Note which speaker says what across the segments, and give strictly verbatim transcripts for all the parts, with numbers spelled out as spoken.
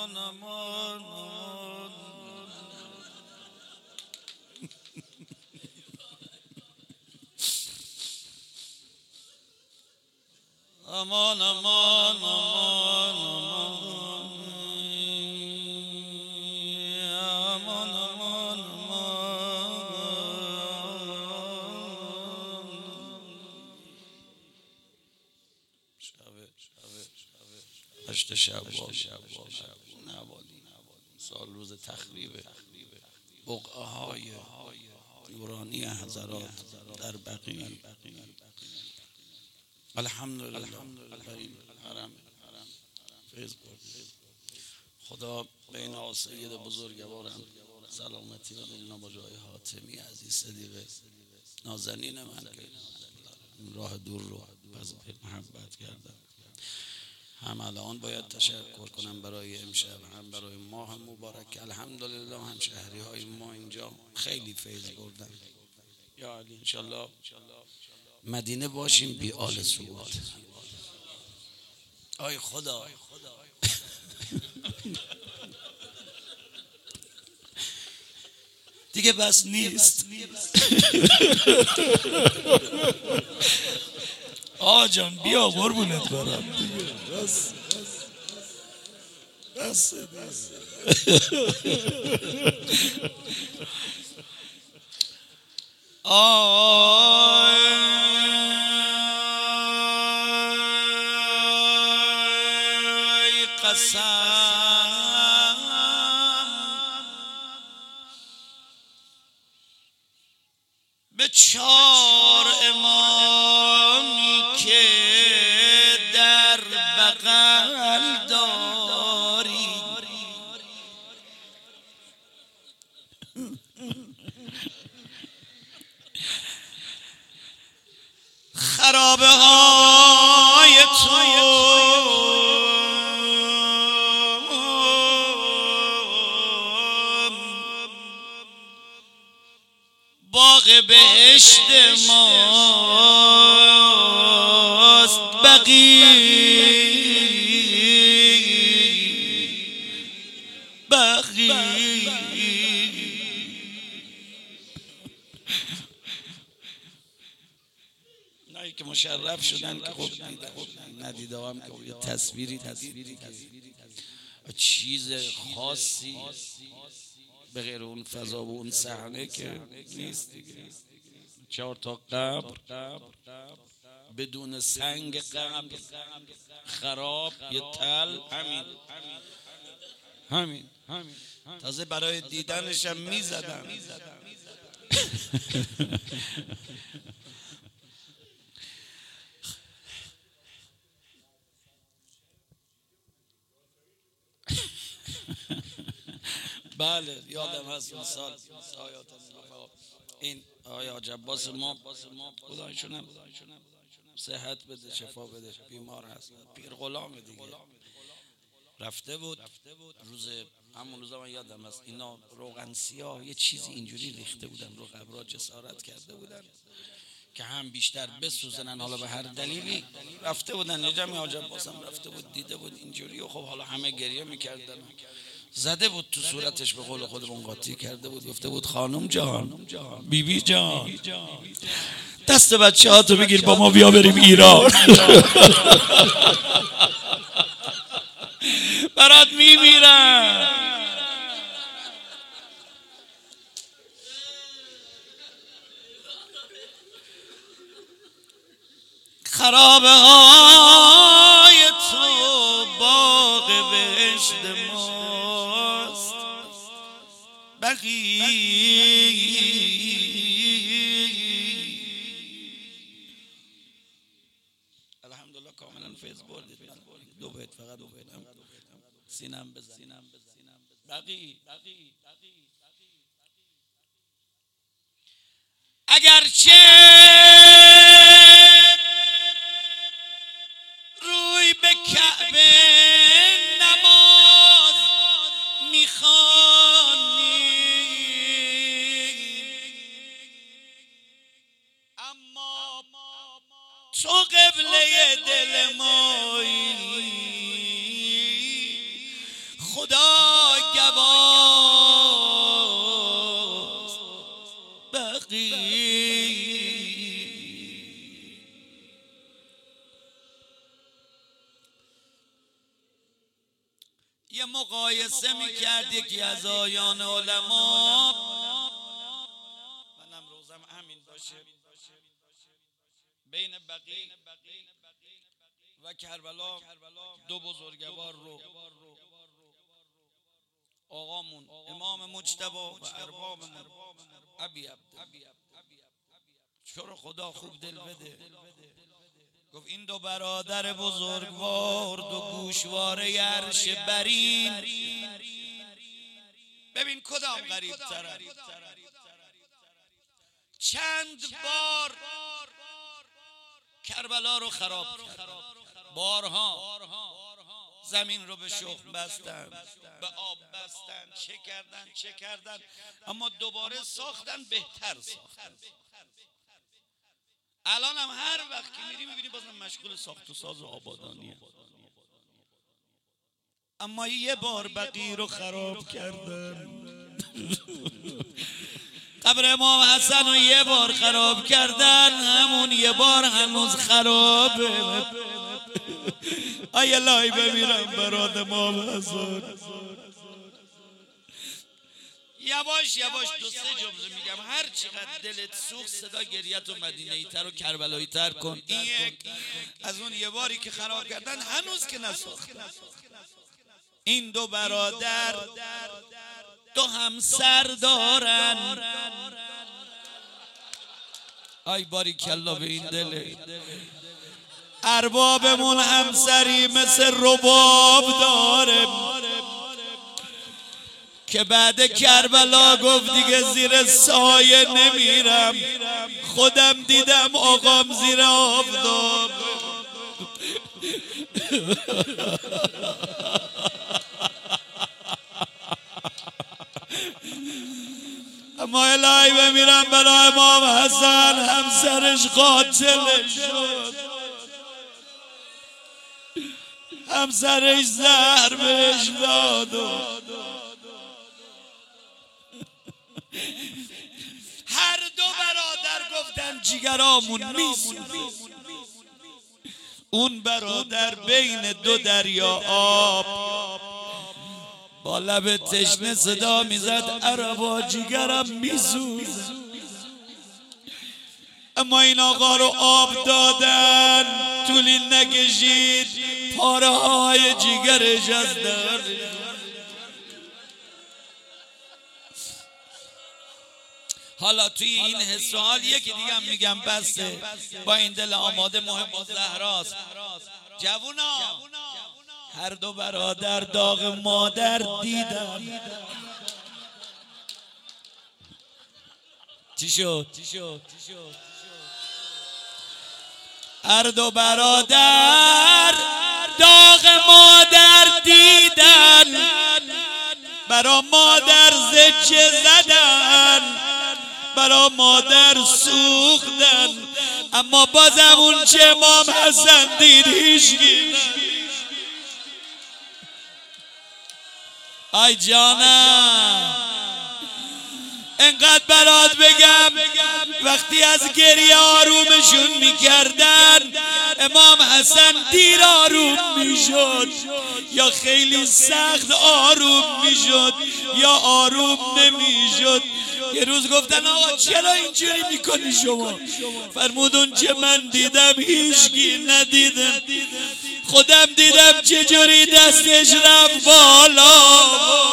Speaker 1: امان امان امان امان امان امان امان امان امان شبه هشت شوال نوالی سال روز تخریب بقعه های نورانی حضرات در بقیع. الحمدلله بر این حرم فیض برد. خدا بین آساید بزرگوارم سلامتی را بدون با جای حاتمی عزیز صدیقه نازنین من که راه دور رو پس محبت کردم. هم الان باید تشکر کنم برای امشب، هم برای ماه مبارک. الحمدلله هم شهری های ما اینجا خیلی فیض بردن. یا علی انشالله مدینه باشیم بی آل سعود. آی خدا دیگه بس نیست. آقا جان بیا قربونت برم دیگه بس بس بس آی قسم به چار امامی که در بغل داری. خرابه های تو باغ بهشت ماست بقیع بقیع. نه که مشرف شدن که خب ندیده هم که یه تصویری تصویری چیز خاصی به غیر اون فضا و اون صحنه که نیست دیگه. چهار تا قبر بدون سنگ قبر خراب یه تل همین همین تازه برای دیدنشم میزدم. بله یادم هست اون سال این آقای حاج عباس ما خدایشونم صحت بده شفا بده بیمار هست پیر غلام دیگه رفته بود روز همون روزا من یادم هست اینا روغن سیاه یه چیزی اینجوری ریخته بودن رو قبرها جسارت کرده بودن که هم بیشتر بسوزنن. حالا به هر دلیلی رفته بودن یه جمعی حاج عباس هم رفته بود دیده بود اینجوری و خب حالا همه گریه میکردن. زده بود تو صورتش به قول خودمون قاطی کرده بود گفته بود خانم جان بیبی جان دست بچه ها تو بگیر با ما بیا بریم ایران. برات میمیرم. خرابه های تو باغ بهشت ماست بقیع. الحمدلله کاملا فیض بردید. دو بیت فقط دو بیت سینم بزنم بقیع. اگرچه روی به کعبه نماز میخوانی اما تو قبله دل مایی خدا گواست بقی یه مقایسه میکرد یکی از آیان علما، منم روزم همین باشه، بین بقی و کربلا دو بزرگوار رو آقامون امام مجتبی و اربابمون ابی عبد، چرا خدا خوب دل بده، گفت این دو برادر بزرگوار دو گوشواره عرش برین، ببین کدام غریب تره، چند بار کربلا رو خراب کرد، بارها زمین رو به شخم بستن، به آب بستن، چه کردن چه کردن، اما دوباره ساختن، بهتر ساختن. الان هم هر وقت که میری میبینی بازم مشغول ساخت و ساز و آبادانیه، اما یه بار بقی رو خراب کردن. قبر امام حسن رو یه بار خراب کردن، همون یه بار هنوز خرابه. آیه لای بمیرم برات امام حسن. یواش یواش دو سه جمله میگم، هر چقدر دلت سوخت صدا گریت و مدینه‌ای تر و کربلایی تر کن. این یک از اون یه باری که خراب کردن هنوز که نساختن. این دو برادر دو همسر دارن. آی باری کلا به این دله. اربابمون همسری مثل رباب داره که بعد کربلا گفت دیگه زیر سایه نمیرم، خودم دیدم آقام زیر آفتاب. اما الهی بمیرم برای امام حسن، همسرش قاتل شد، همسرش زهر بهش داد و هر دو برادر گفتن جیگرامون میسوزه. اون برادر بین دو دریا آب با لب تشنه صدا میزد عربا جیگرم میسوزه. اما این آقا رو آب دادن، طولی نکشید پاره های جیگرش از در. حالا توی این حس و حال یکی دیگه هم میگم بسته، با این دل آماده محب الزهراست. جوونا هر دو برادر داغ مادر دیدن. چی شد؟ هر دو برادر داغ مادر دیدن، برا مادر زچه زدن، برا مادر سوختن، اما بازم اون چه امام حسن دید هیچگی. آی جانم انقدر برات بگم، وقتی از گریه آرومشون میکردن امام حسن دیر آروم میشد، یا خیلی سخت آروم میشد یا آروم نمیشد. یه روز گفتن آقا چرا اینجوری میکنی شما؟ فرمودون که من دیدم هیچگی ندیدم، خودم دیدم چجوری دستش رفت بالا،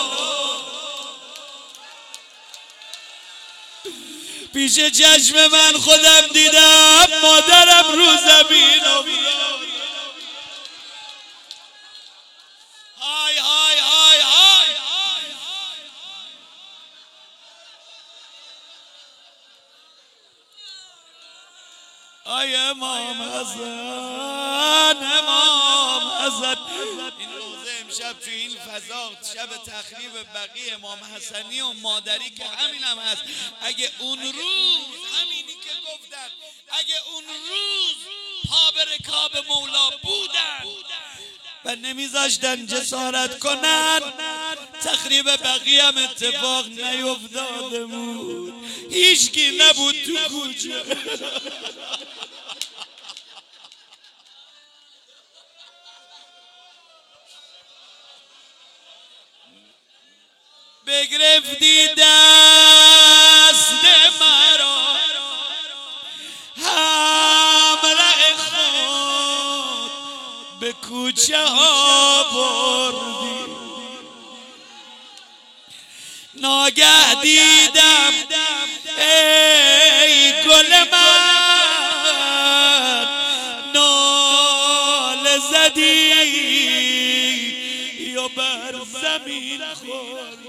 Speaker 1: پیش چشم من خودم دیدم مادرم رو زمین افتاد. های های های های آی امام حسن، امام حسن. این روزه امشب توی این فضا شب تخریب بقی امام حسنی و مادری که همین هم هست، اگه اون روز همینی که گفتن، اگه اون روز پا به رکاب مولا بودن و نمیذاشتن جسارت کنن، تخریب بقیه هم اتفاق نیفتاده بود، هیچکی نبود تو کوچه. بگرفتی دست مرا همراه خود به کوچه ها بردی، ناگه دیدم ای گل من ناله زدی یا بر زمین خورد.